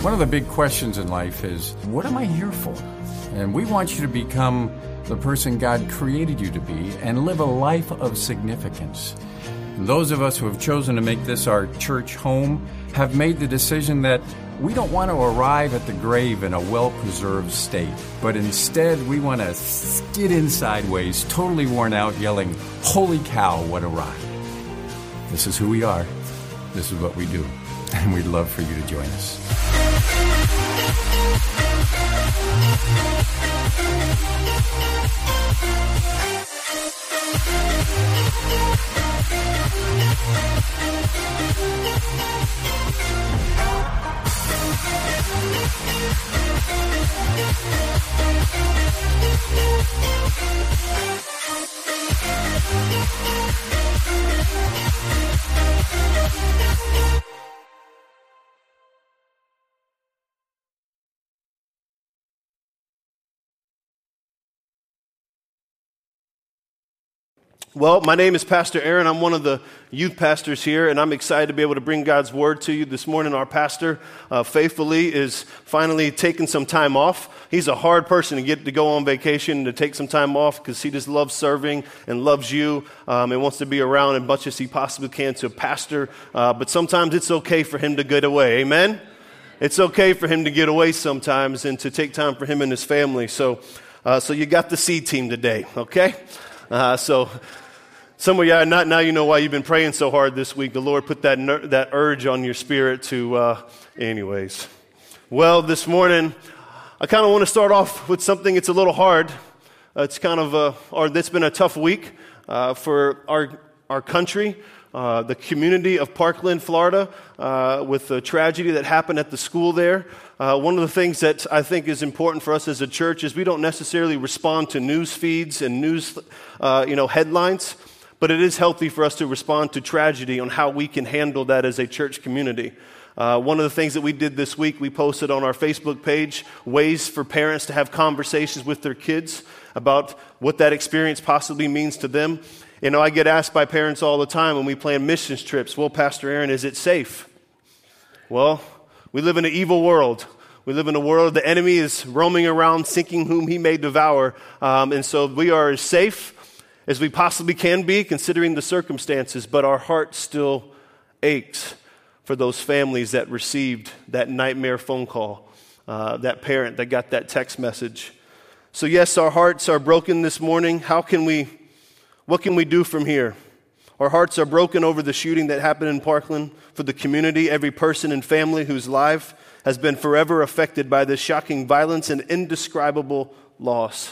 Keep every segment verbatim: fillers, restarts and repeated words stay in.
One of the big questions in life is, what am I here for? And we want you to become the person God created you to be and live a life of significance. And those of us who have chosen to make this our church home have made the decision that we don't want to arrive at the grave in a well-preserved state, but instead we want to skid in sideways, totally worn out, yelling, "Holy cow, what a ride." This is who we are. This is what we do. And we'd love for you to join us. Well, my name is Pastor Aaron. I'm one of the youth pastors here, and I'm excited to be able to bring God's word to you this morning. Our pastor, uh, faithfully, is finally taking some time off. He's a hard person to get to go on vacation and to take some time off because he just loves serving and loves you um, and wants to be around as much as he possibly can to pastor. Uh, but sometimes it's okay for him to get away. Amen? It's okay for him to get away sometimes and to take time for him and his family. So, uh, so you got the C team today, okay? Uh, so... Some of you, not now you know why you've been praying so hard this week. The Lord put that ner- that urge on your spirit to, uh, anyways. Well, this morning, I kind of want to start off with something that's a little hard. Uh, it's kind of, a, or it's been a tough week uh, for our our country, uh, the community of Parkland, Florida, uh, with the tragedy that happened at the school there. Uh, one of the things that I think is important for us as a church is we don't necessarily respond to news feeds and news, uh, you know, headlines. But it is healthy for us to respond to tragedy on how we can handle that as a church community. Uh, one of the things that we did this week, we posted on our Facebook page ways for parents to have conversations with their kids about what that experience possibly means to them. You know, I get asked by parents all the time when we plan missions trips, well, Pastor Aaron, is it safe? Well, we live in an evil world. We live in a world, the enemy is roaming around, seeking whom he may devour. Um, and so we are as safe as we possibly can be, considering the circumstances, but our heart still aches for those families that received that nightmare phone call, uh, that parent that got that text message. So yes, our hearts are broken this morning. How can we, what can we do from here? Our hearts are broken over the shooting that happened in Parkland, for the community, every person and family whose life has been forever affected by this shocking violence and indescribable loss.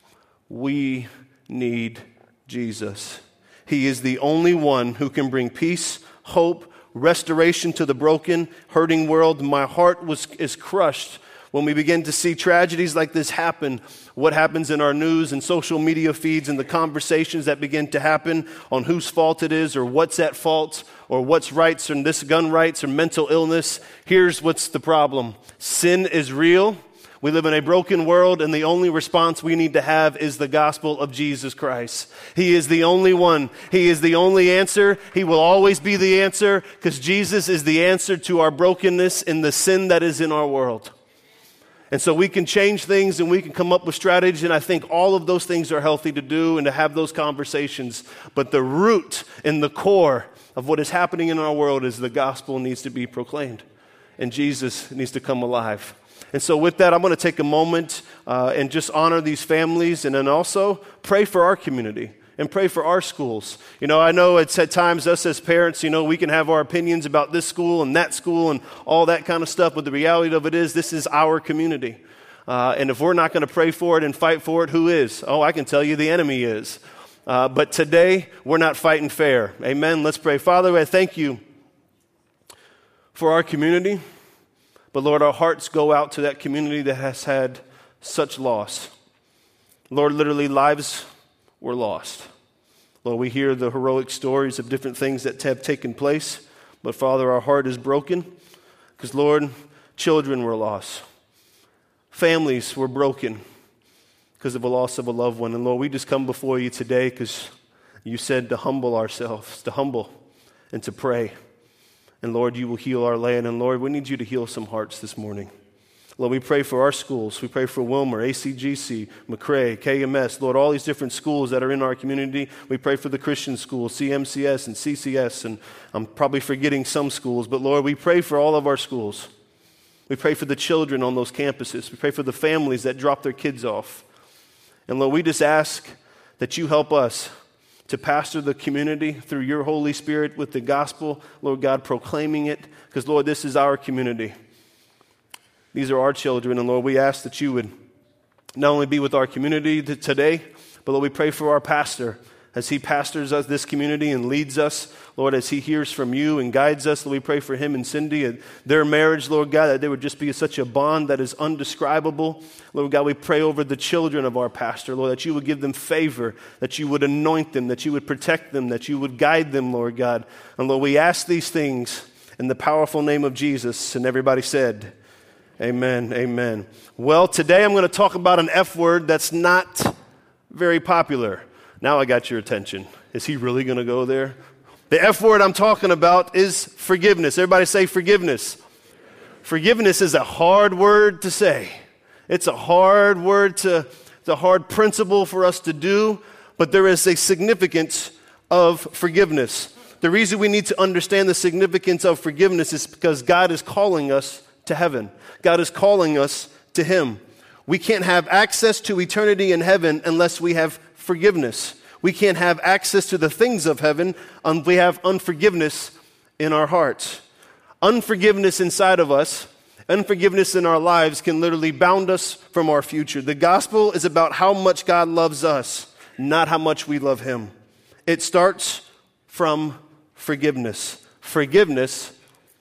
We need Jesus. He is the only one who can bring peace, hope, restoration to the broken, hurting world. My heart was is crushed when we begin to see tragedies like this happen. What happens in our news and social media feeds and the conversations that begin to happen on whose fault it is or what's at fault or what's rights or this gun rights or mental illness. Here's what's the problem. Sin is real. We live in a broken world, and the only response we need to have is the gospel of Jesus Christ. He is the only one. He is the only answer. He will always be the answer because Jesus is the answer to our brokenness and the sin that is in our world. And so we can change things and we can come up with strategies, and I think all of those things are healthy to do and to have those conversations. But the root and the core of what is happening in our world is the gospel needs to be proclaimed, and Jesus needs to come alive. And so with that, I'm going to take a moment uh, and just honor these families and then also pray for our community and pray for our schools. You know, I know it's at times us as parents, you know, we can have our opinions about this school and that school and all that kind of stuff, but the reality of it is this is our community. Uh, and if we're not going to pray for it and fight for it, who is? Oh, I can tell you the enemy is. Uh, but today, we're not fighting fair. Amen? Let's pray. Father, I thank you for our community. But Lord, our hearts go out to that community that has had such loss. Lord, literally lives were lost. Lord, we hear the heroic stories of different things that have taken place. But Father, our heart is broken because, Lord, children were lost. Families were broken because of a loss of a loved one. And Lord, we just come before you today because you said to humble ourselves, to humble and to pray. And Lord, you will heal our land. And Lord, we need you to heal some hearts this morning. Lord, we pray for our schools. We pray for Wilmer, A C G C, McRae, K M S, Lord, all these different schools that are in our community. We pray for the Christian schools, C M C S and C C S, and I'm probably forgetting some schools, but Lord, we pray for all of our schools. We pray for the children on those campuses. We pray for the families that drop their kids off. And Lord, we just ask that you help us to pastor the community through your Holy Spirit with the gospel, Lord God, proclaiming it, because Lord, this is our community. These are our children, and Lord, we ask that you would not only be with our community today, but Lord, we pray for our pastor as he pastors us, this community, and leads us. Lord, as he hears from you and guides us, Lord, we pray for him and Cindy and their marriage, Lord God, that there would just be such a bond that is undescribable. Lord God, we pray over the children of our pastor, Lord, that you would give them favor, that you would anoint them, that you would protect them, that you would guide them, Lord God. And Lord, we ask these things in the powerful name of Jesus. And everybody said, amen, amen. Well, today I'm going to talk about an F word that's not very popular. Now I got your attention. Is he really going to go there? The F word I'm talking about is forgiveness. Everybody say forgiveness. Forgiveness is a hard word to say. It's a hard word to, it's a hard principle for us to do, but there is a significance of forgiveness. The reason we need to understand the significance of forgiveness is because God is calling us to heaven. God is calling us to him. We can't have access to eternity in heaven unless we have forgiveness. We can't have access to the things of heaven unless we have unforgiveness in our hearts. Unforgiveness inside of us, unforgiveness in our lives can literally bound us from our future. The gospel is about how much God loves us, not how much we love him. It starts from forgiveness. Forgiveness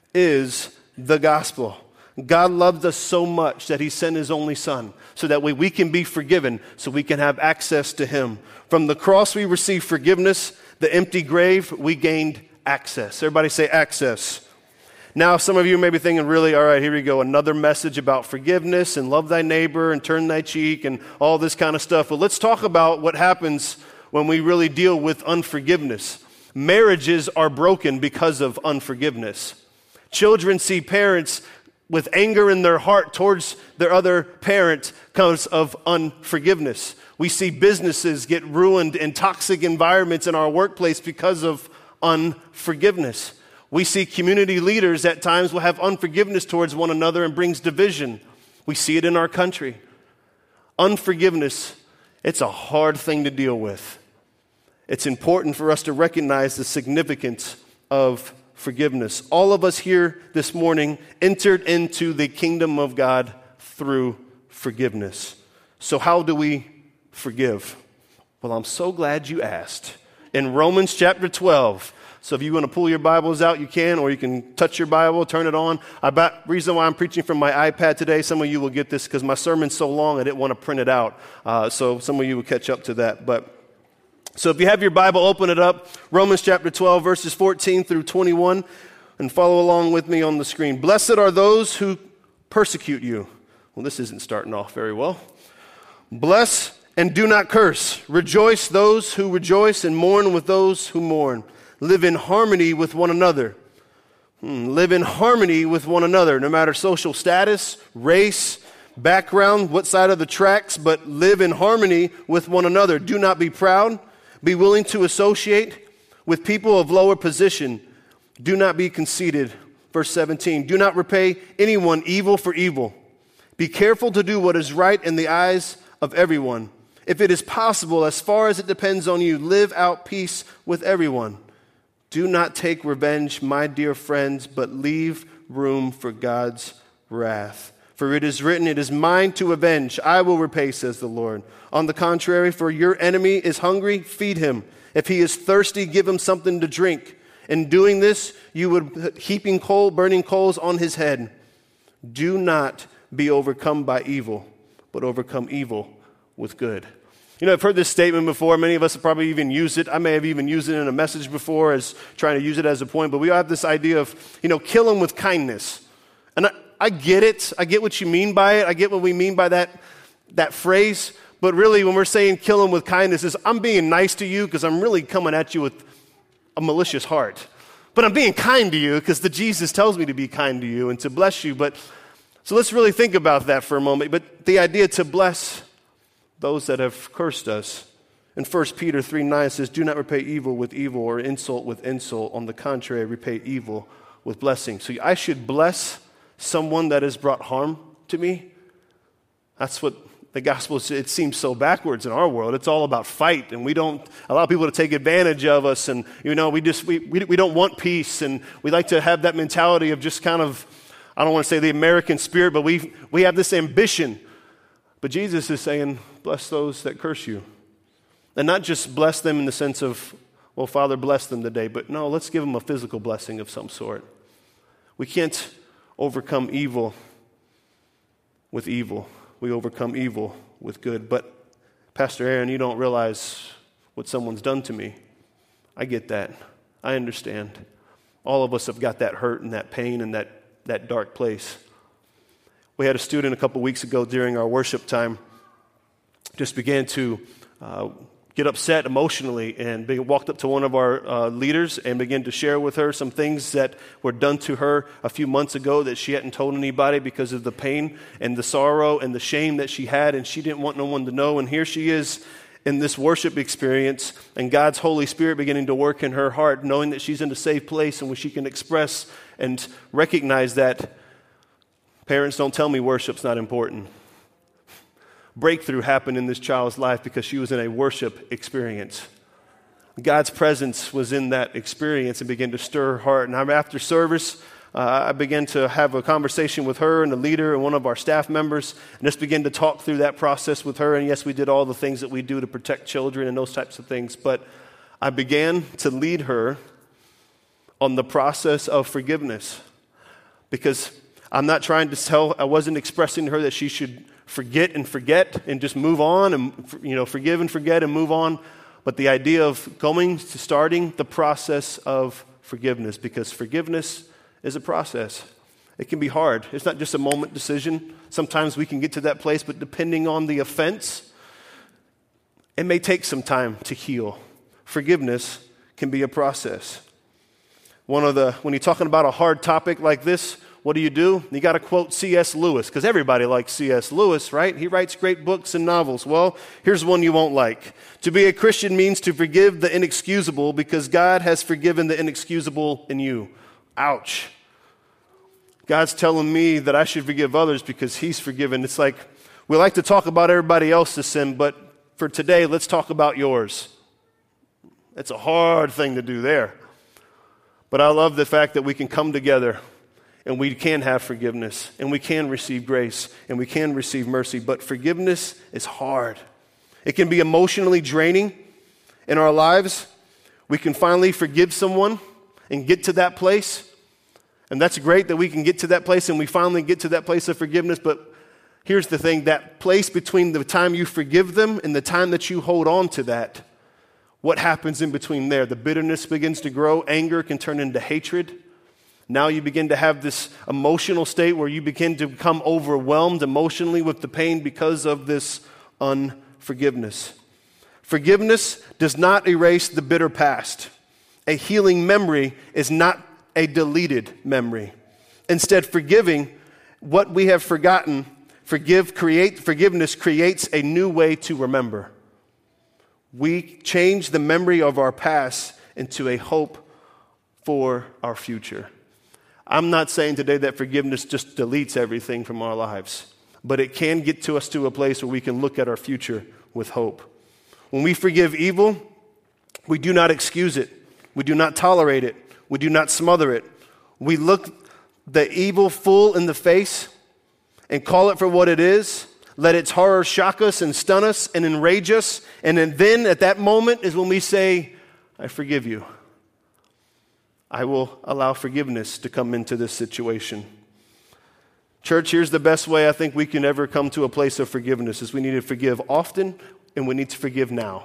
is the gospel. God loved us so much that he sent his only son so that way we can be forgiven, so we can have access to him. From the cross we received forgiveness, the empty grave we gained access. Everybody say access. Now some of you may be thinking, really, all right, here we go, another message about forgiveness and love thy neighbor and turn thy cheek and all this kind of stuff. But let's talk about what happens when we really deal with unforgiveness. Marriages are broken because of unforgiveness. Children see parents with anger in their heart towards their other parent because of unforgiveness. We see businesses get ruined in toxic environments in our workplace because of unforgiveness. We see community leaders at times will have unforgiveness towards one another and brings division. We see it in our country. Unforgiveness, it's a hard thing to deal with. It's important for us to recognize the significance of forgiveness. All of us here this morning entered into the kingdom of God through forgiveness. So how do we forgive? Well, I'm so glad you asked. In Romans chapter twelve, so if you want to pull your Bibles out, you can, or you can touch your Bible, turn it on. The reason why I'm preaching from my iPad today, some of you will get this because my sermon's so long I didn't want to print it out. Uh, so some of you will catch up to that. But so if you have your Bible, open it up. Romans chapter twelve, verses fourteen through twenty-one, and follow along with me on the screen. Blessed are those who persecute you. Well, this isn't starting off very well. Bless and do not curse. Rejoice those who rejoice and mourn with those who mourn. Live in harmony with one another. Hmm, live in harmony with one another, no matter social status, race, background, what side of the tracks, but live in harmony with one another. Do not be proud. Be willing to associate with people of lower position. Do not be conceited. Verse seventeen, do not repay anyone evil for evil. Be careful to do what is right in the eyes of everyone. If it is possible, as far as it depends on you, live out peace with everyone. Do not take revenge, my dear friends, but leave room for God's wrath. For it is written, it is mine to avenge. I will repay, says the Lord. On the contrary, for your enemy is hungry, feed him. If he is thirsty, give him something to drink. In doing this, you would heaping coal, burning coals on his head. Do not be overcome by evil, but overcome evil with good. You know, I've heard this statement before. Many of us have probably even used it. I may have even used it in a message before as trying to use it as a point. But we all have this idea of, you know, kill them with kindness. And I, I get it. I get what you mean by it. I get what we mean by that, that phrase. But really, when we're saying kill them with kindness, is I'm being nice to you because I'm really coming at you with a malicious heart. But I'm being kind to you because the Jesus tells me to be kind to you and to bless you. But so let's really think about that for a moment. But the idea to bless those that have cursed us. In First Peter three nine says, do not repay evil with evil or insult with insult. On the contrary, repay evil with blessing. So I should bless someone that has brought harm to me. That's what the gospel, it seems so backwards in our world. It's all about fight, and we don't allow people to take advantage of us, and you know, we just we, we we don't want peace, and we like to have that mentality of just kind of, I don't want to say the American spirit, but we we have this ambition. But Jesus is saying, bless those that curse you. And not just bless them in the sense of, well, Father, bless them today, but no, let's give them a physical blessing of some sort. We can't overcome evil with evil. We overcome evil with good. But, Pastor Aaron, you don't realize what someone's done to me. I get that. I understand. All of us have got that hurt and that pain and that, that dark place. We had a student a couple weeks ago during our worship time just began to uh, get upset emotionally and be, walked up to one of our uh, leaders and began to share with her some things that were done to her a few months ago that she hadn't told anybody because of the pain and the sorrow and the shame that she had, and she didn't want no one to know. And here she is in this worship experience and God's Holy Spirit beginning to work in her heart, knowing that she's in a safe place and where she can express and recognize that. Parents, don't tell me worship's not important. Breakthrough happened in this child's life because she was in a worship experience. God's presence was in that experience and began to stir her heart. And after service, uh, I began to have a conversation with her and the leader and one of our staff members, and just began to talk through that process with her. And yes, we did all the things that we do to protect children and those types of things. But I began to lead her on the process of forgiveness, because I'm not trying to tell, I wasn't expressing to her that she should forget and forget and just move on and, you know, forgive and forget and move on. But the idea of going to starting the process of forgiveness, because forgiveness is a process. It can be hard. It's not just a moment decision. Sometimes we can get to that place, but depending on the offense, it may take some time to heal. Forgiveness can be a process. One of the, when you're talking about a hard topic like this, what do you do? You got to quote C S Lewis, because everybody likes C S Lewis, right? He writes great books and novels. Well, here's one you won't like. To be a Christian means to forgive the inexcusable because God has forgiven the inexcusable in you. Ouch. God's telling me that I should forgive others because he's forgiven. It's like we like to talk about everybody else's sin, but for today, let's talk about yours. It's a hard thing to do there. But I love the fact that we can come together and we can have forgiveness, and we can receive grace, and we can receive mercy. But forgiveness is hard. It can be emotionally draining in our lives. We can finally forgive someone and get to that place. And that's great that we can get to that place and we finally get to that place of forgiveness. But here's the thing, that place between the time you forgive them and the time that you hold on to that, what happens in between there? The bitterness begins to grow. Anger can turn into hatred. Now you begin to have this emotional state where you begin to become overwhelmed emotionally with the pain because of this unforgiveness. Forgiveness does not erase the bitter past. A healing memory is not a deleted memory. Instead, forgiving what we have forgotten, forgive, create, forgiveness creates a new way to remember. We change the memory of our past into a hope for our future. I'm not saying today that forgiveness just deletes everything from our lives, but it can get to us to a place where we can look at our future with hope. When we forgive evil, we do not excuse it. We do not tolerate it. We do not smother it. We look the evil full in the face and call it for what it is. Let its horror shock us and stun us and enrage us. And then at that moment is when we say, I forgive you. I will allow forgiveness to come into this situation. Church, here's the best way I think we can ever come to a place of forgiveness is we need to forgive often and we need to forgive now.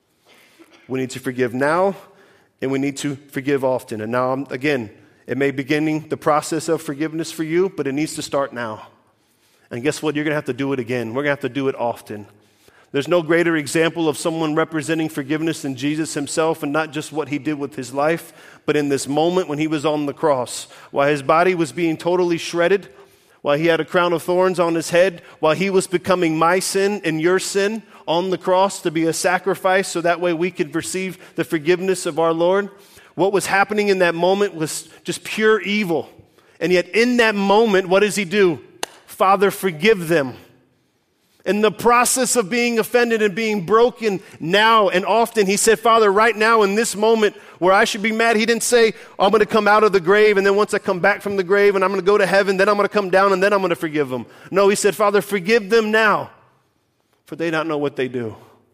We need to forgive now and we need to forgive often. And now, again, it may be beginning the process of forgiveness for you, but it needs to start now. And guess what? You're going to have to do it again. We're going to have to do it often. There's no greater example of someone representing forgiveness than Jesus himself, and not just what he did with his life, but in this moment when he was on the cross, while his body was being totally shredded, while he had a crown of thorns on his head, while he was becoming my sin and your sin on the cross to be a sacrifice so that way we could receive the forgiveness of our Lord. What was happening in that moment was just pure evil. And yet in that moment, what does he do? Father, forgive them. In the process of being offended and being broken now and often, he said, Father, right now in this moment where I should be mad, he didn't say, oh, I'm going to come out of the grave, and then once I come back from the grave and I'm going to go to heaven, then I'm going to come down and then I'm going to forgive them. No, he said, Father, forgive them now, for they don't know what they do.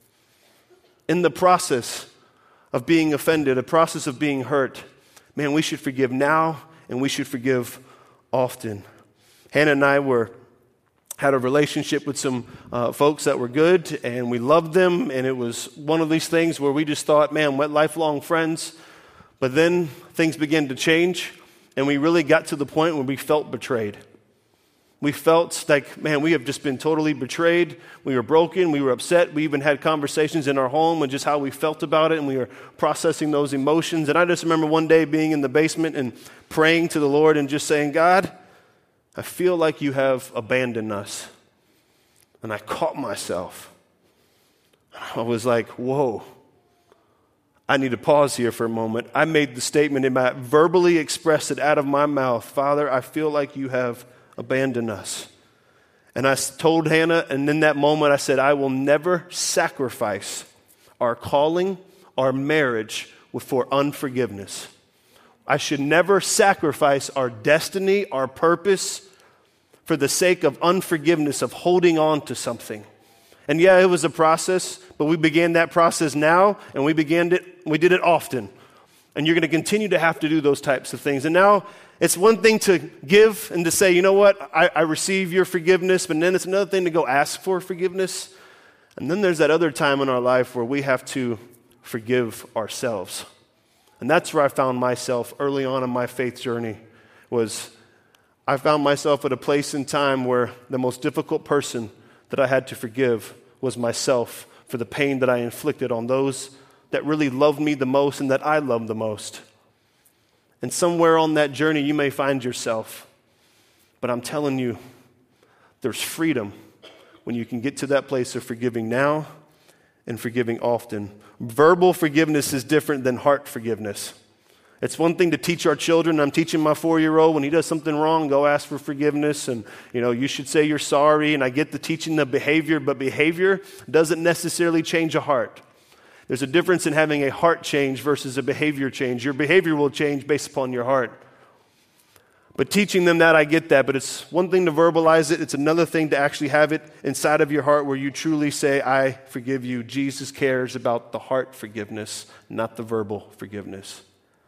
In the process of being offended, a process of being hurt, man, we should forgive now and we should forgive often. Hannah and I were had a relationship with some uh, folks that were good, and we loved them, and it was one of these things where we just thought, man, we're lifelong friends. But then things began to change, and we really got to the point where we felt betrayed. We felt like, man, we have just been totally betrayed. We were broken. We were upset. We even had conversations in our home and just how we felt about it, and we were processing those emotions. And I just remember one day being in the basement and praying to the Lord and just saying, God, I feel like you have abandoned us. And I caught myself. I was like, whoa, I need to pause here for a moment. I made the statement, and I verbally expressed it out of my mouth. Father, I feel like you have abandoned us. And I told Hannah, and in that moment I said, I will never sacrifice our calling, our marriage for unforgiveness. I should never sacrifice our destiny, our purpose, for the sake of unforgiveness, of holding on to something. And yeah, it was a process, but we began that process now, and we began it, we did it often. And you're going to continue to have to do those types of things. And now it's one thing to give and to say, you know what, I, I receive your forgiveness, but then it's another thing to go ask for forgiveness. And then there's that other time in our life where we have to forgive ourselves. And that's where I found myself early on in my faith journey, was I found myself at a place in time where the most difficult person that I had to forgive was myself for the pain that I inflicted on those that really loved me the most and that I loved the most. And somewhere on that journey you may find yourself, but I'm telling you, there's freedom when you can get to that place of forgiving now and forgiving often. Verbal forgiveness is different than heart forgiveness. It's one thing to teach our children. I'm teaching my four-year-old when he does something wrong, go ask for forgiveness, and you know, you should say you're sorry, and I get the teaching the behavior, but behavior doesn't necessarily change a heart. There's a difference in having a heart change versus a behavior change. Your behavior will change based upon your heart. But teaching them that, I get that, but it's one thing to verbalize it. It's another thing to actually have it inside of your heart where you truly say, I forgive you. Jesus cares about the heart forgiveness, not the verbal forgiveness.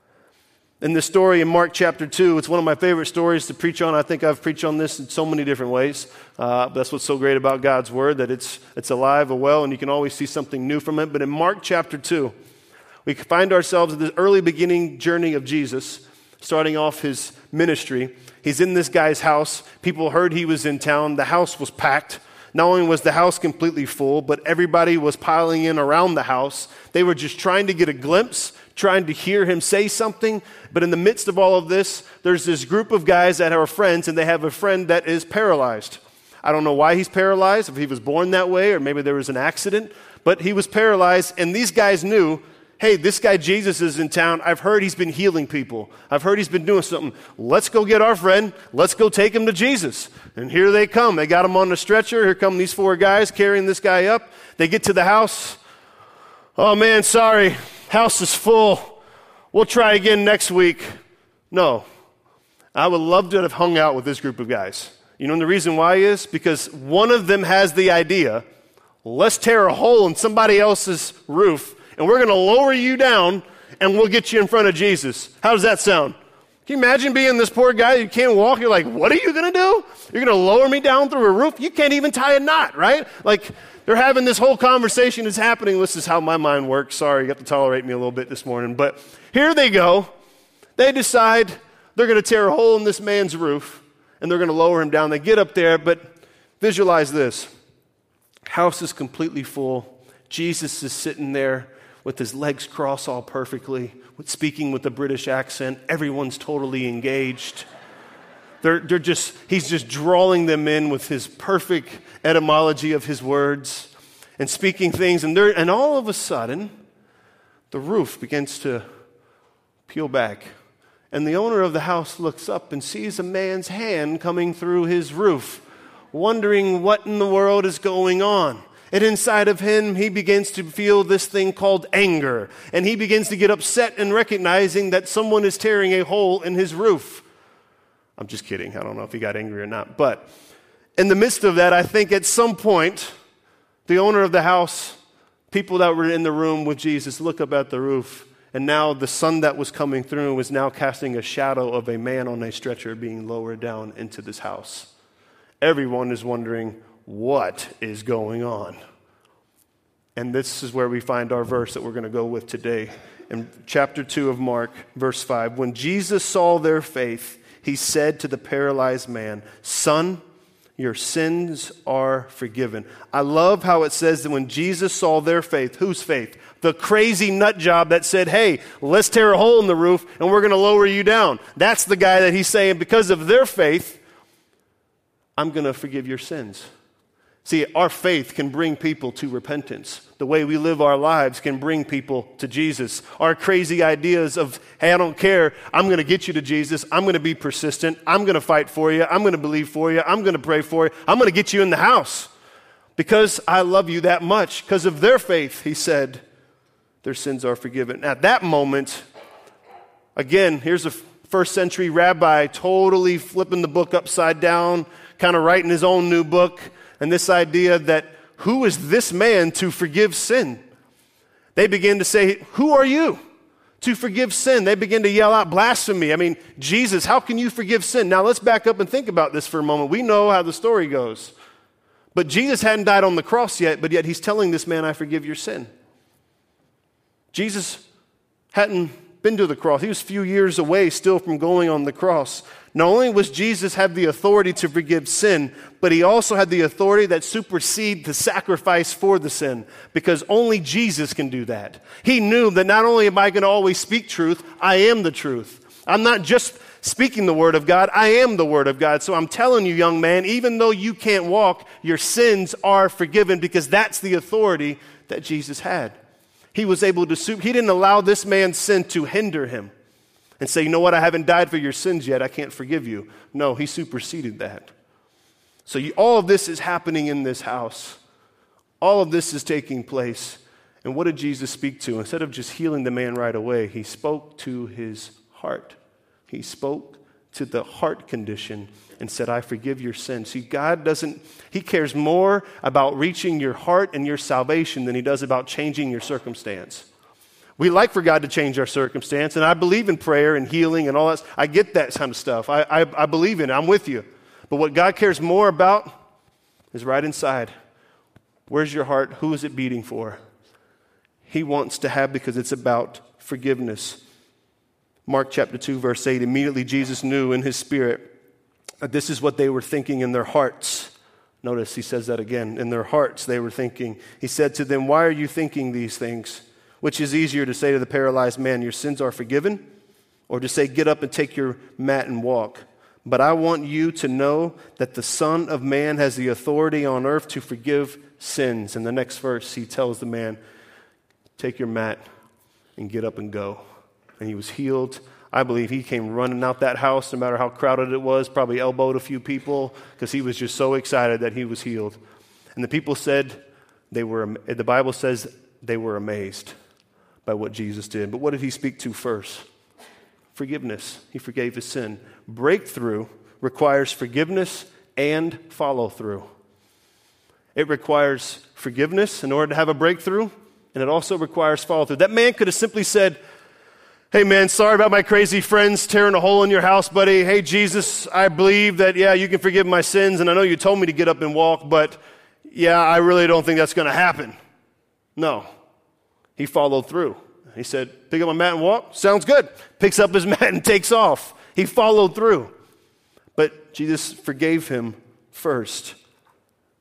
In the story in Mark chapter two, it's one of my favorite stories to preach on. I think I've preached on this in so many different ways. Uh, that's what's so great about God's Word, that it's it's alive and well, and you can always see something new from it. But in Mark chapter two, we find ourselves at the early beginning journey of Jesus, starting off his ministry. He's in this guy's house. People heard he was in town. The house was packed. Not only was the house completely full, but everybody was piling in around the house. They were just trying to get a glimpse, trying to hear him say something. But in the midst of all of this, there's this group of guys that are friends, and they have a friend that is paralyzed. I don't know why he's paralyzed, if he was born that way, or maybe there was an accident, but he was paralyzed, and these guys knew, hey, this guy Jesus is in town. I've heard he's been healing people. I've heard he's been doing something. Let's go get our friend. Let's go take him to Jesus. And here they come. They got him on the stretcher. Here come these four guys carrying this guy up. They get to the house. Oh, man, sorry. House is full. We'll try again next week. No. I would love to have hung out with this group of guys. You know, and the reason why is because one of them has the idea, let's tear a hole in somebody else's roof, and we're going to lower you down, and we'll get you in front of Jesus. How does that sound? Can you imagine being this poor guy who can't walk? You're like, what are you going to do? You're going to lower me down through a roof? You can't even tie a knot, right? Like, they're having this whole conversation is happening. This is how my mind works. Sorry, you have to tolerate me a little bit this morning. But here they go. They decide they're going to tear a hole in this man's roof, and they're going to lower him down. They get up there, but visualize this. House is completely full. Jesus is sitting there with his legs crossed all perfectly, with speaking with a British accent. Everyone's totally engaged. They're, they're just, he's just drawing them in with his perfect etymology of his words and speaking things. And, they're, and all of a sudden, the roof begins to peel back. And the owner of the house looks up and sees a man's hand coming through his roof, wondering what in the world is going on. And inside of him, he begins to feel this thing called anger. And he begins to get upset in recognizing that someone is tearing a hole in his roof. I'm just kidding. I don't know if he got angry or not. But in the midst of that, I think at some point, the owner of the house, people that were in the room with Jesus, look up at the roof. And now the sun that was coming through was now casting a shadow of a man on a stretcher being lowered down into this house. Everyone is wondering, what is going on? And this is where we find our verse that we're going to go with today. In chapter two of Mark, verse five, when Jesus saw their faith, he said to the paralyzed man, "Son, your sins are forgiven." I love how it says that when Jesus saw their faith, whose faith? The crazy nut job that said, hey, let's tear a hole in the roof and we're going to lower you down. That's the guy that he's saying, because of their faith, I'm going to forgive your sins. See, our faith can bring people to repentance. The way we live our lives can bring people to Jesus. Our crazy ideas of, hey, I don't care, I'm going to get you to Jesus, I'm going to be persistent, I'm going to fight for you, I'm going to believe for you, I'm going to pray for you, I'm going to get you in the house. Because I love you that much. Because of their faith, he said, their sins are forgiven. At that moment, again, here's a first century rabbi totally flipping the book upside down, kind of writing his own new book. And this idea that who is this man to forgive sin? They begin to say, who are you to forgive sin? They begin to yell out blasphemy. I mean, Jesus, how can you forgive sin? Now let's back up and think about this for a moment. We know how the story goes. But Jesus hadn't died on the cross yet, but yet he's telling this man, I forgive your sin. Jesus hadn't been to the cross. He was a few years away still from going on the cross. Not only was Jesus have the authority to forgive sin, but he also had the authority that supersedes the sacrifice for the sin, because only Jesus can do that. He knew that not only am I going to always speak truth, I am the truth. I'm not just speaking the word of God, I am the word of God. So I'm telling you, young man, even though you can't walk, your sins are forgiven, because that's the authority that Jesus had. He was able to, he didn't allow this man's sin to hinder him and say, you know what, I haven't died for your sins yet, I can't forgive you. No, he superseded that. So you, all of this is happening in this house. All of this is taking place. And what did Jesus speak to? Instead of just healing the man right away, he spoke to his heart. He spoke to the heart condition and said, I forgive your sins. See, God doesn't, he cares more about reaching your heart and your salvation than he does about changing your circumstance. We like for God to change our circumstance, and I believe in prayer and healing and all that. I get that kind of stuff. I, I, I believe in it. I'm with you. But what God cares more about is right inside. Where's your heart? Who is it beating for? He wants to have, because it's about forgiveness. Mark chapter two, verse eight, immediately Jesus knew in his spirit that this is what they were thinking in their hearts. Notice he says that again. In their hearts they were thinking. He said to them, why are you thinking these things? Which is easier to say to the paralyzed man, your sins are forgiven? Or to say, get up and take your mat and walk? But I want you to know that the Son of Man has the authority on earth to forgive sins. In the next verse, he tells the man, take your mat and get up and go. And he was healed. I believe he came running out that house, no matter how crowded it was, probably elbowed a few people, because he was just so excited that he was healed. And the people said, they were. the Bible says they were amazed by what Jesus did. But what did he speak to first? Forgiveness. He forgave his sin. Breakthrough requires forgiveness and follow through. It requires forgiveness in order to have a breakthrough, and it also requires follow through. That man could have simply said, hey man, sorry about my crazy friends tearing a hole in your house, buddy. Hey Jesus, I believe that, yeah, you can forgive my sins, and I know you told me to get up and walk, but yeah, I really don't think that's going to happen. No. He followed through. He said, pick up my mat and walk? Sounds good. Picks up his mat and takes off. He followed through. But Jesus forgave him first.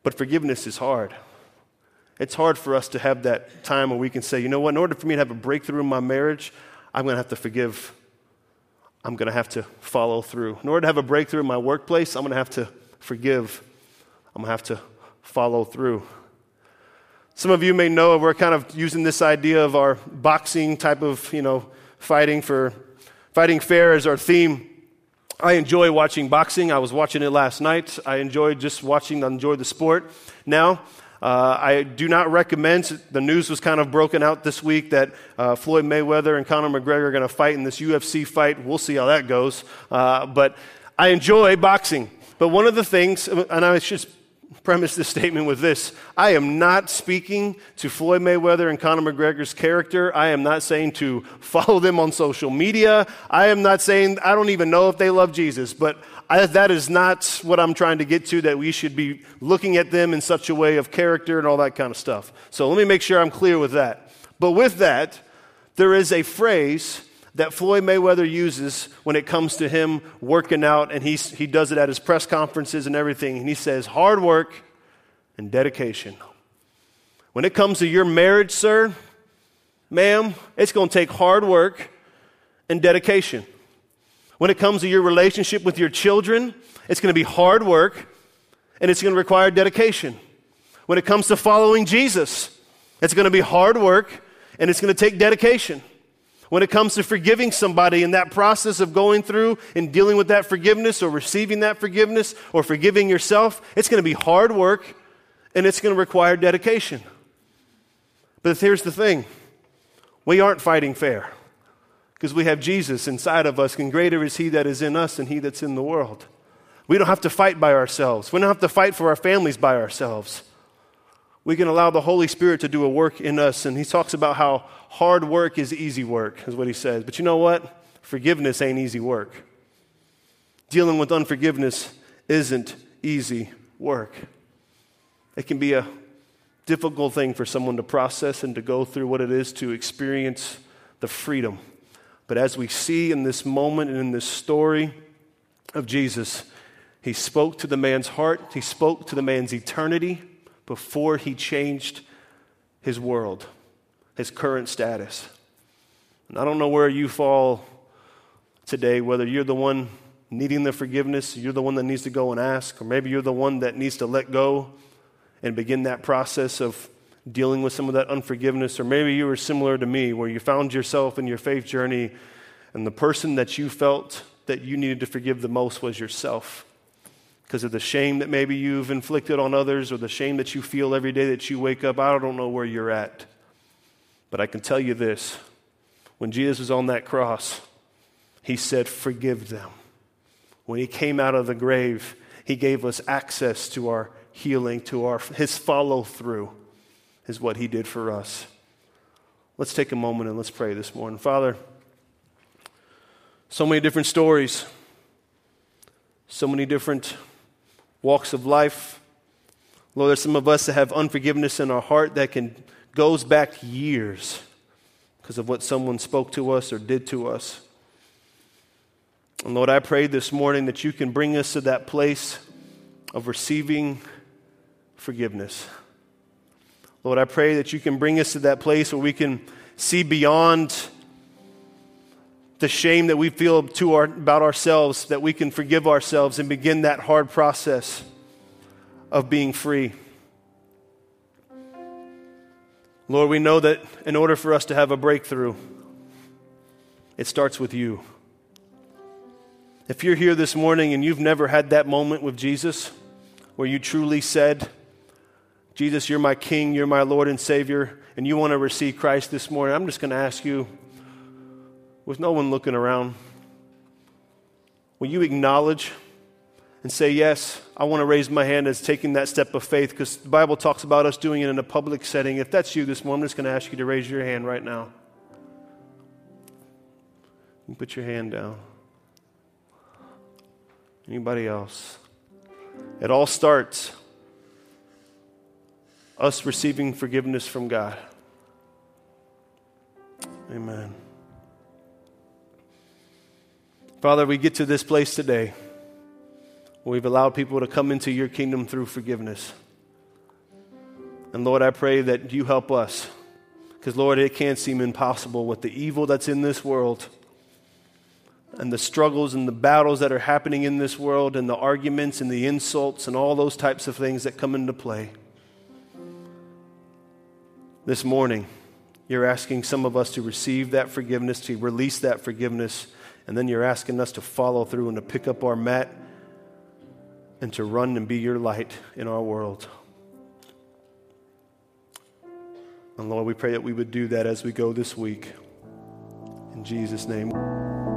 But forgiveness is hard. It's hard for us to have that time where we can say, you know what, in order for me to have a breakthrough in my marriage, I'm going to have to forgive. I'm going to have to follow through. In order to have a breakthrough in my workplace, I'm going to have to forgive. I'm going to have to follow through. Some of you may know we're kind of using this idea of our boxing type of, you know, fighting for fighting fair as our theme. I enjoy watching boxing. I was watching it last night. I enjoyed just watching, I enjoy the sport. Now, uh, I do not recommend, the news was kind of broken out this week that uh, Floyd Mayweather and Conor McGregor are going to fight in this U F C fight. We'll see how that goes. Uh, but I enjoy boxing. But one of the things, and I should premise this statement with this, I am not speaking to Floyd Mayweather and Conor McGregor's character. I am not saying to follow them on social media. I am not saying, I don't even know if they love Jesus, but I, that is not what I'm trying to get to, that we should be looking at them in such a way of character and all that kind of stuff. So let me make sure I'm clear with that. But with that, there is a phrase that Floyd Mayweather uses when it comes to him working out, and he, he does it at his press conferences and everything, and he says, hard work and dedication. When it comes to your marriage, sir, ma'am, it's going to take hard work and dedication. When it comes to your relationship with your children, it's going to be hard work, and it's going to require dedication. When it comes to following Jesus, it's going to be hard work, and it's going to take dedication. When it comes to forgiving somebody in that process of going through and dealing with that forgiveness or receiving that forgiveness or forgiving yourself, it's going to be hard work and it's going to require dedication. But here's the thing. We aren't fighting fair because we have Jesus inside of us, and greater is He that is in us than he that's in the world. We don't have to fight by ourselves. We don't have to fight for our families by ourselves. We can allow the Holy Spirit to do a work in us. And He talks about how hard work is easy work, is what He says. But you know what? Forgiveness ain't easy work. Dealing with unforgiveness isn't easy work. It can be a difficult thing for someone to process and to go through what it is to experience the freedom. But as we see in this moment and in this story of Jesus, He spoke to the man's heart. He spoke to the man's eternity before He changed his world, his current status. And I don't know where you fall today, whether you're the one needing the forgiveness, you're the one that needs to go and ask, or maybe you're the one that needs to let go and begin that process of dealing with some of that unforgiveness, or maybe you were similar to me, where you found yourself in your faith journey and the person that you felt that you needed to forgive the most was yourself, because of the shame that maybe you've inflicted on others or the shame that you feel every day that you wake up. I don't know where you're at. But I can tell you this. When Jesus was on that cross, He said, forgive them. When He came out of the grave, He gave us access to our healing, to our His follow-through is what He did for us. Let's take a moment and let's pray this morning. Father, so many different stories, so many different walks of life. Lord, there's some of us that have unforgiveness in our heart that can goes back years because of what someone spoke to us or did to us. And Lord, I pray this morning that You can bring us to that place of receiving forgiveness. Lord, I pray that You can bring us to that place where we can see beyond the shame that we feel to our, about ourselves, that we can forgive ourselves and begin that hard process of being free. Lord, we know that in order for us to have a breakthrough, it starts with You. If you're here this morning and you've never had that moment with Jesus where you truly said, Jesus, You're my King, You're my Lord and Savior, and you want to receive Christ this morning, I'm just going to ask you, with no one looking around, will you acknowledge and say, yes, I want to raise my hand as taking that step of faith, because the Bible talks about us doing it in a public setting. If that's you this morning, I'm just going to ask you to raise your hand right now. You can put your hand down. Anybody else? It all starts us receiving forgiveness from God. Amen. Father, we get to this place today where we've allowed people to come into Your kingdom through forgiveness. And Lord, I pray that you help us. Because Lord, it can seem impossible with the evil that's in this world and the struggles and the battles that are happening in this world and the arguments and the insults and all those types of things that come into play. This morning, you're asking some of us to receive that forgiveness, to release that forgiveness, and then you're asking us to follow through and to pick up our mat and to run and be your light in our world. And Lord, we pray that we would do that as we go this week. In Jesus' name.